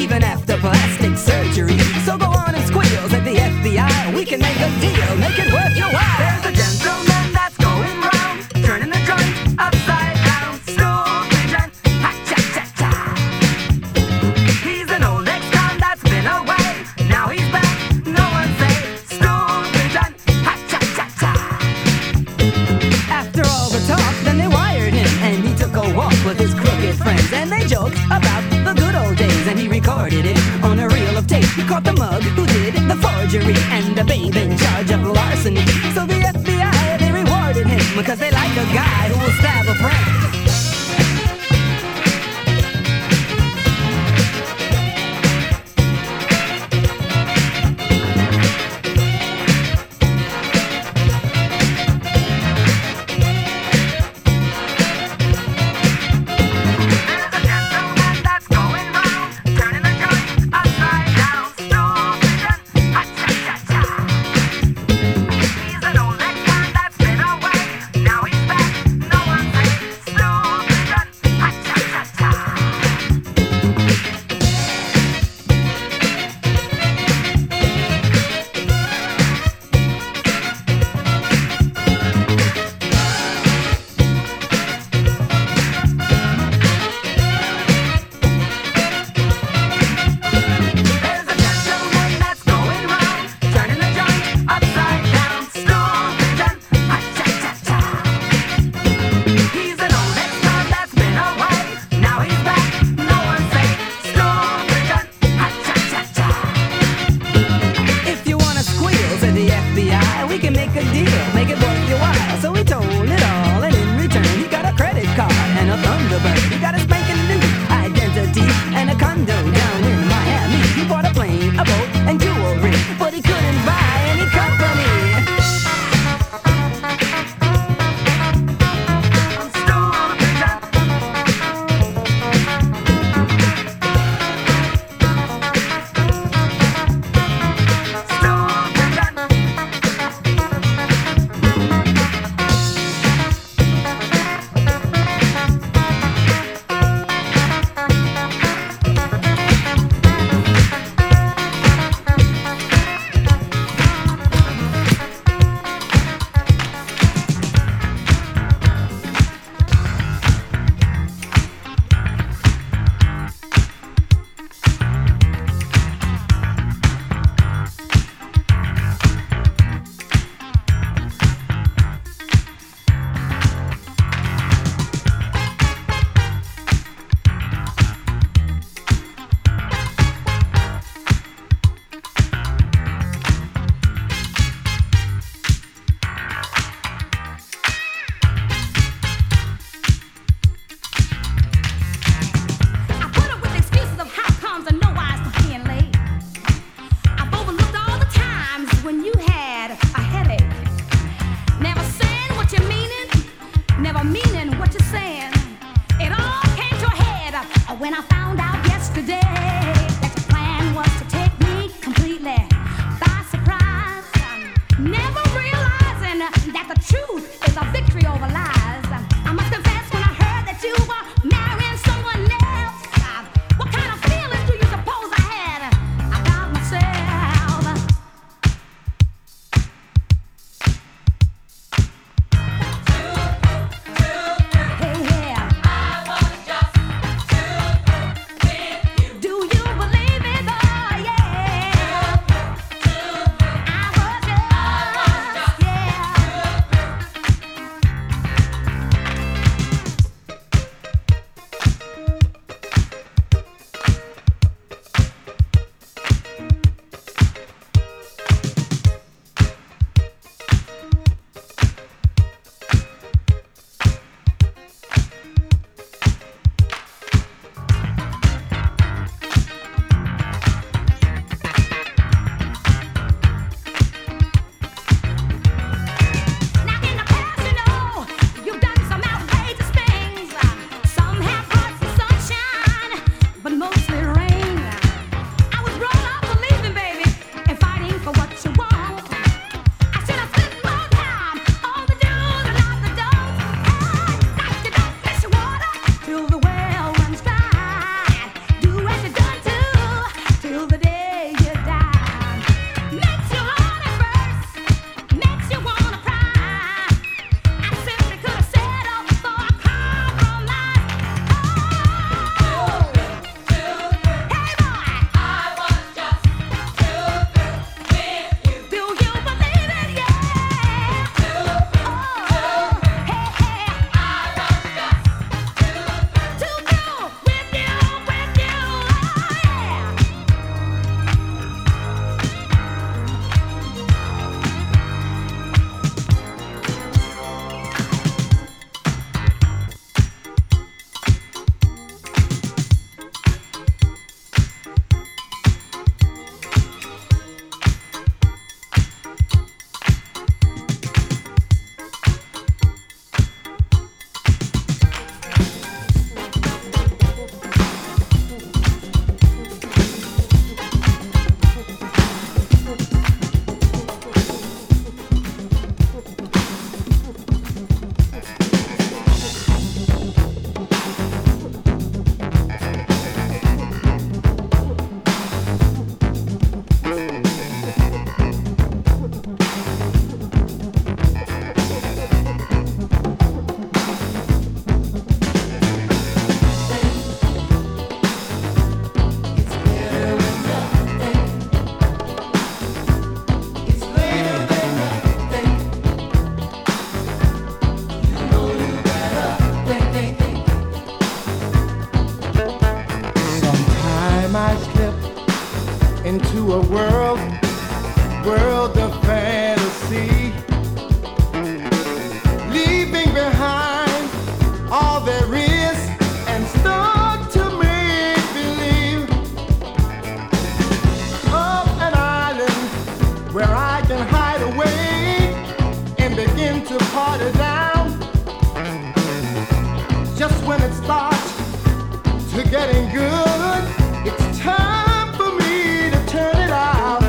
even after plastic surgery. So go on and squeals at the FBI. We can make a deal, make it worth your while. There's a gentleman that's going round, turning the joint upside down. Stool pigeon, ha cha cha cha. He's an old ex-con that's been away. Now he's back, no one say stool pigeon, ha cha cha cha. After all the talk, then they wired him, and he took a walk with his crooked friends, and they joked about the good old days, and he recorded it on a reel of tape. He caught the mug who did the forgery and the babe in charge of larceny. So the FBI, they rewarded him because they like a guy who will stab a friend. We can make a deal, make it worth your while. So he told it all, and in return he got a credit card and a Thunderbird. He got a spanking new identity and a condo down in Miami. He bought a plane, a boat, and jewelry, but he couldn't buy any company. into a world of fantasy, leaving behind all there is and start to make believe of an island where I can hide away and begin to party down. Just when it starts to getting good, it's time for me to turn it out.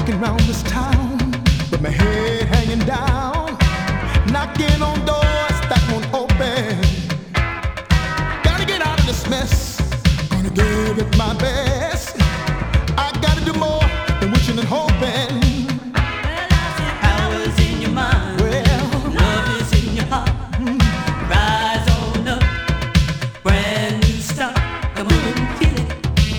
walking around this town with my head hanging down, knocking on doors that won't open. Gotta get out of this mess, gonna give it my best. I gotta do more than wishing and hoping. Power's in your mind, love is in your heart. Rise on up, brand new start. Come on and feel it.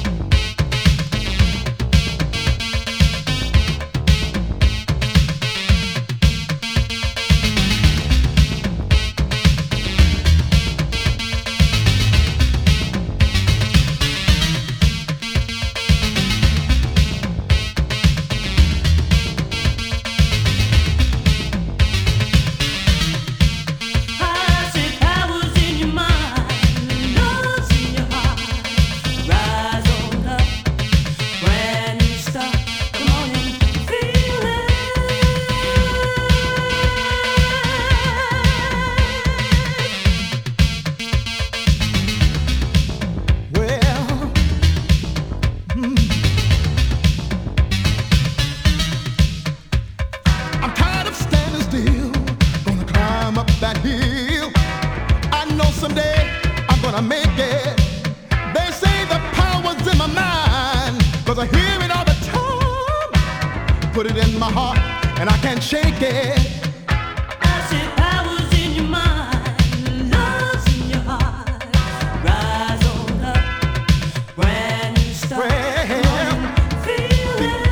Put it in my heart and I can't shake it. I said power's in your mind, love's in your heart. Rise on up, brand new start. Come on and feel it.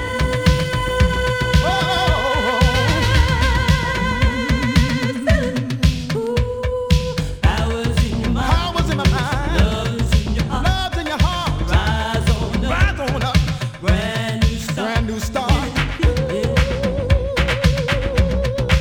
Power's in your mind, power's in my mind. Love's in your heart, love's in your heart. Rise on up, brand new start. Brand new start.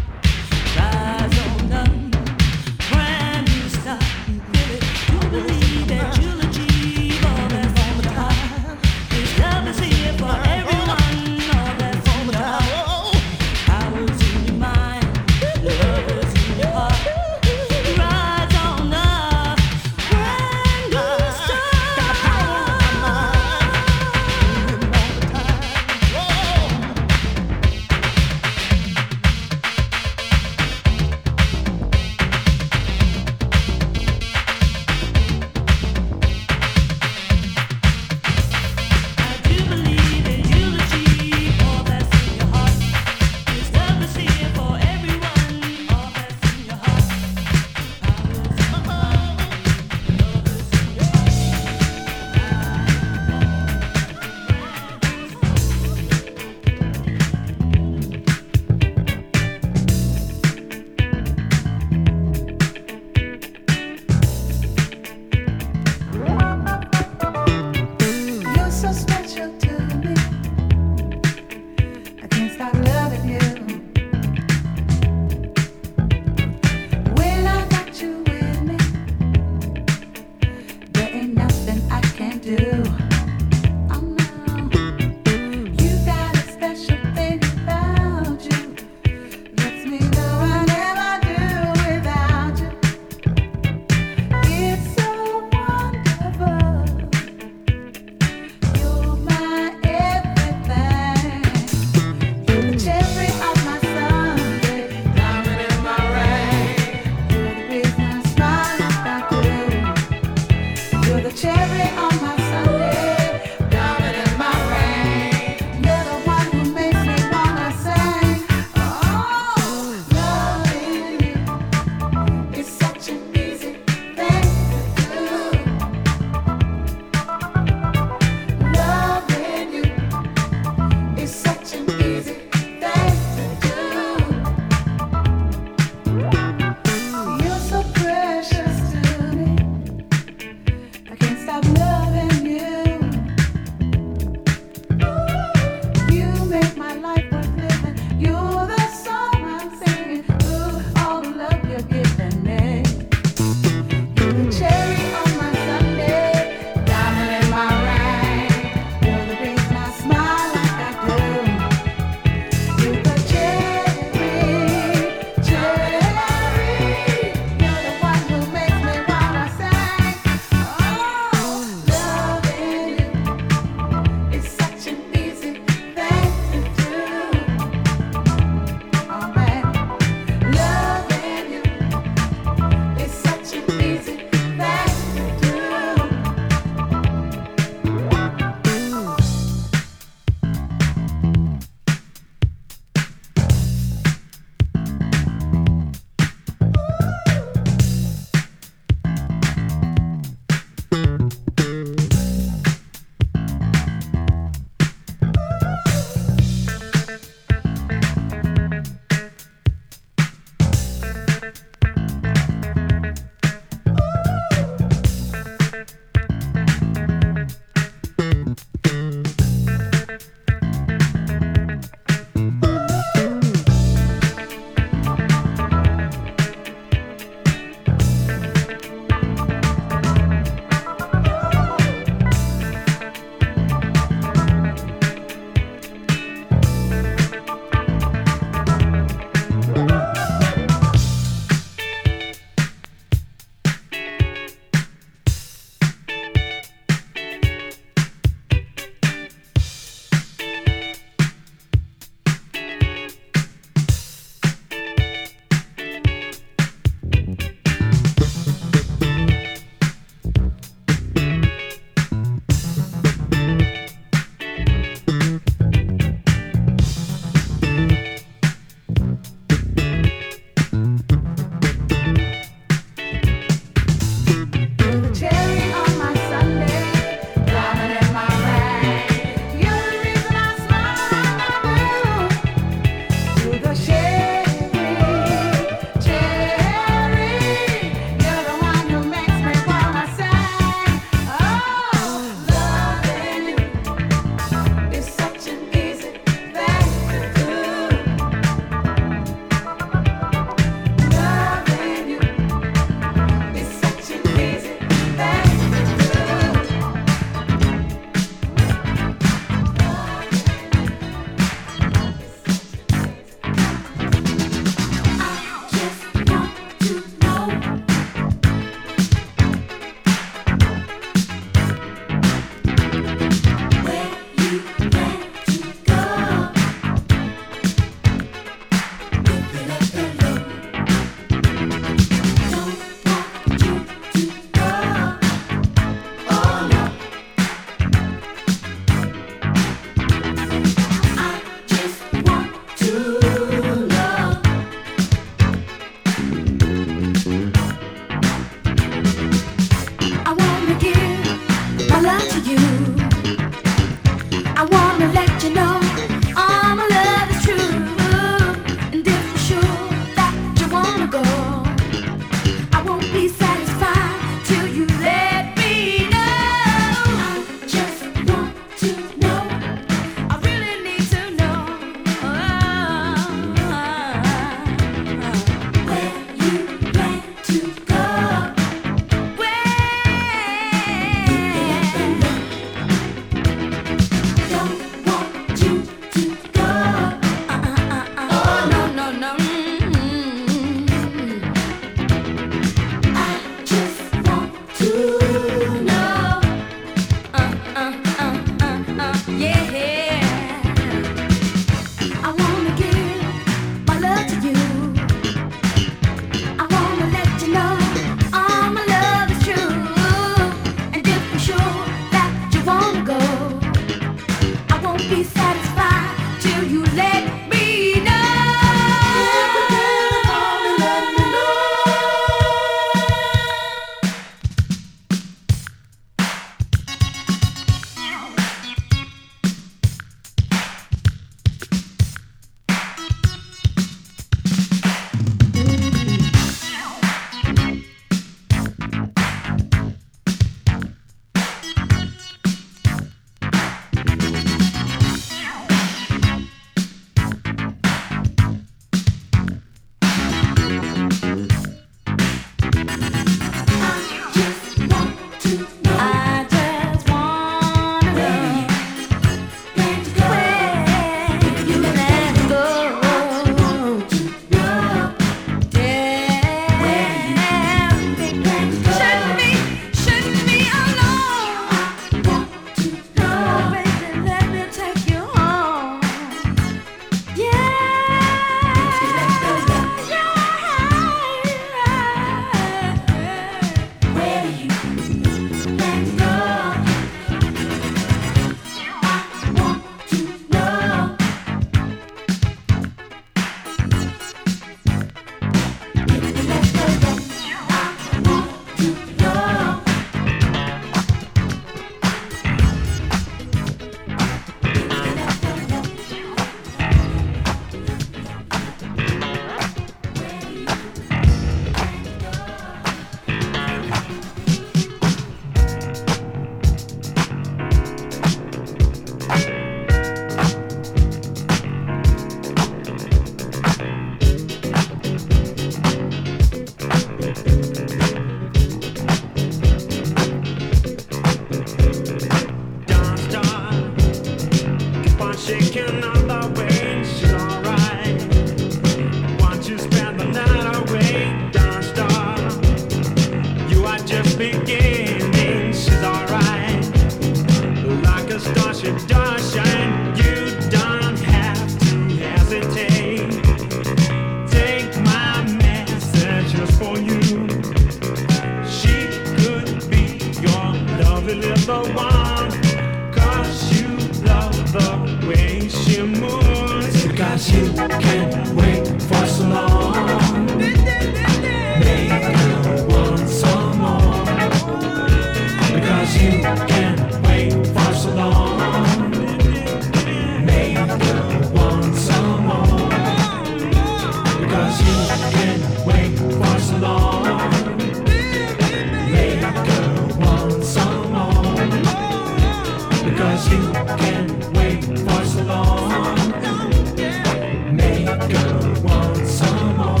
just beginning. She's alright, like a star she does shine. You don't have to hesitate. Take my message just for you. She could be your lovely little one, 'cause you love the way she moves. Because you can't wait for so long. Make her want some more. Because you can't wait for so long. Make her want some more. Because you can't wait for so long. Make her want some more. Because you can't wait for so long. Make her want some more.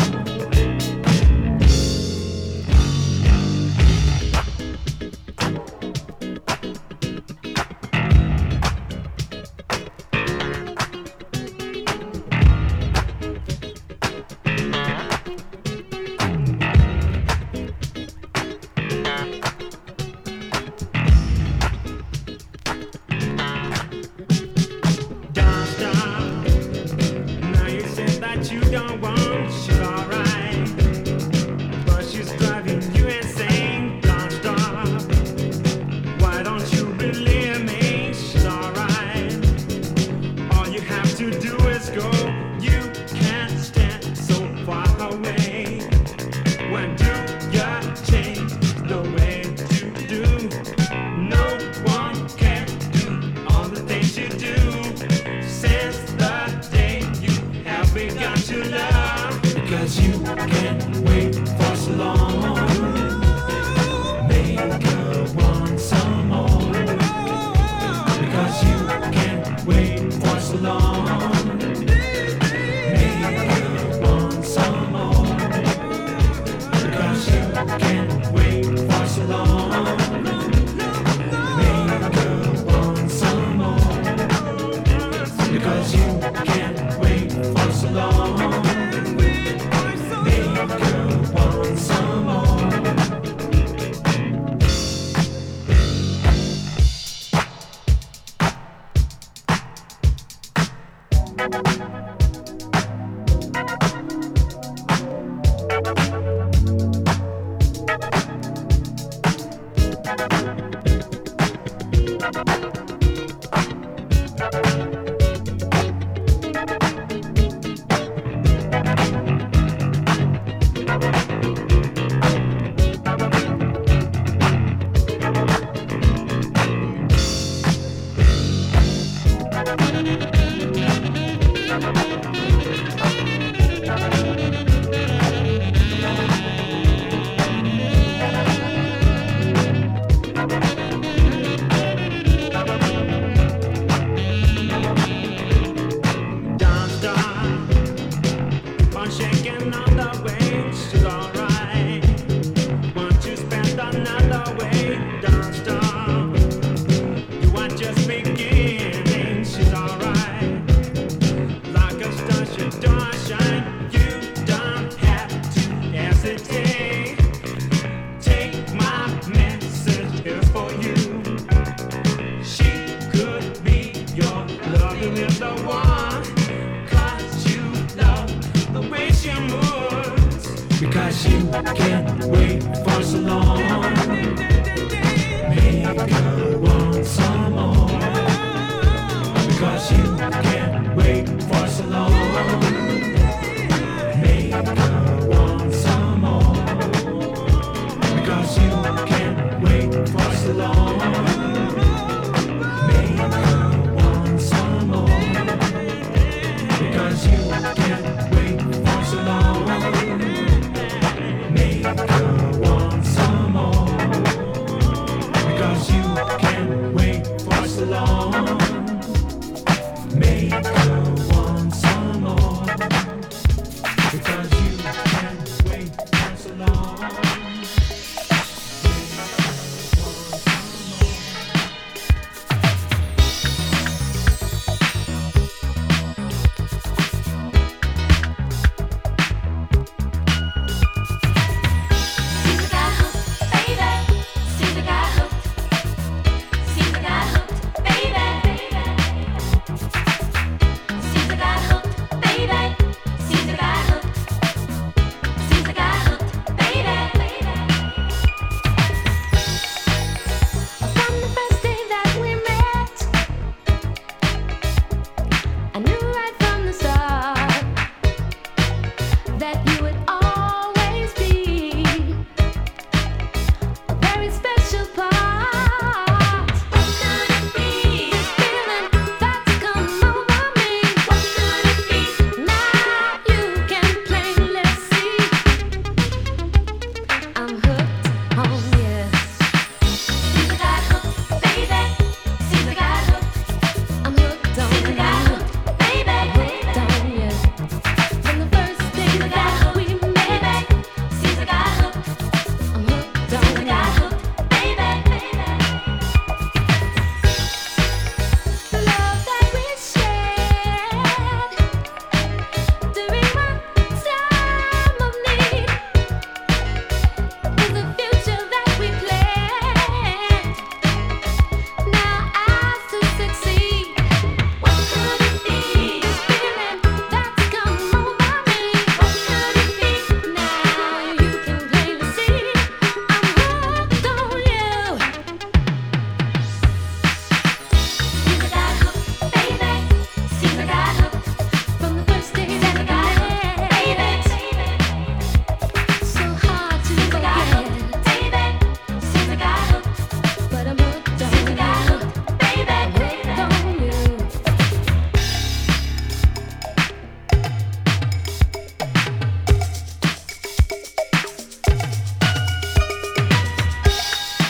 Don't stop. Now you said that you don't want, she's alright, but she's driving you insane. Don't stop. Why don't you believe me? She's alright. All you have to do is go. You can't stand so far away. When do you change the way you do? No one can do all the things you do. Since the day you have begun to love. Because you can't wait for so long. Make her want some more. Because you can't wait for so long. Make her want some more. Because you can't wait for so long. Make her want some more. Because you can't wait for so long. Make her want some more.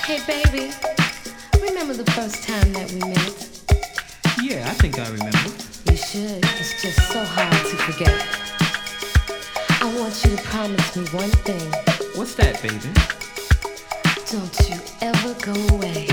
Hey baby, remember the first time that we met? Yeah, I think I remember. You should. It's just so hard to forget. I want you to promise me one thing. What's that, baby? Don't you ever go away.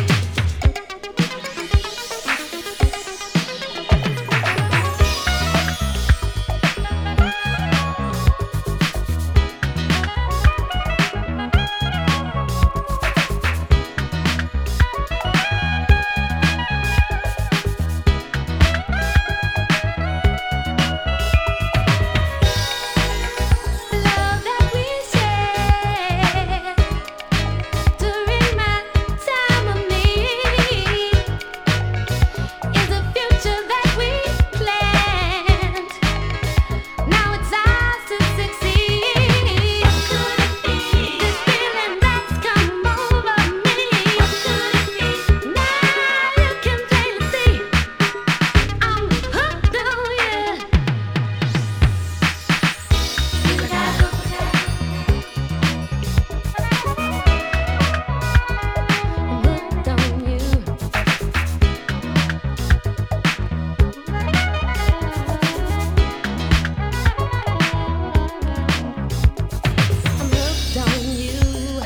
During my time of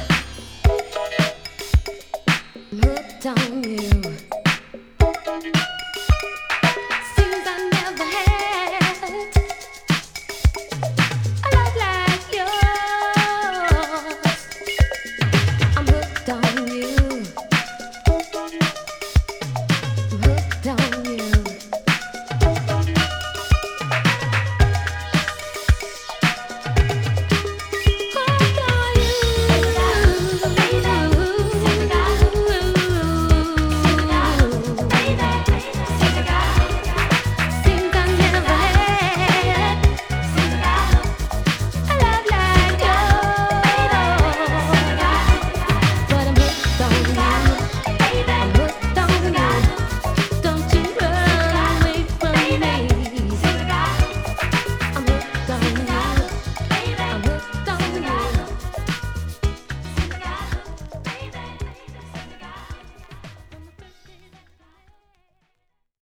hooked on you.